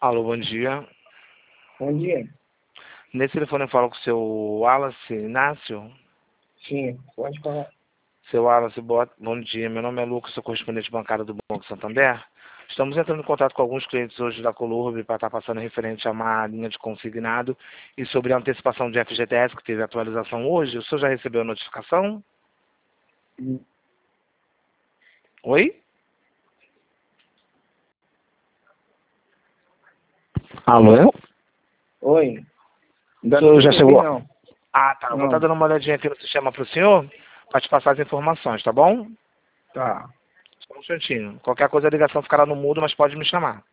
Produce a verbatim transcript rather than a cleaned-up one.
Alô, bom dia. Bom dia. Nesse telefone eu falo com o seu Wallace Inácio. Sim, pode falar. Seu Wallace, boa- bom dia. Meu nome é Lucas, sou correspondente bancário do Banco Santander. Estamos entrando em contato com alguns clientes hoje da Colurb para estar passando referente a uma linha de consignado e sobre a antecipação de F G T S que teve atualização hoje. O senhor já recebeu a notificação? Hum. Oi? Alô? Oi. O senhor já recebi, chegou? não. Ah, tá. Eu vou estar Não. dando uma olhadinha aqui no sistema para o senhor para te passar as informações, tá bom? Tá. Só um instantinho. Qualquer coisa a ligação ficará no mudo, mas pode me chamar.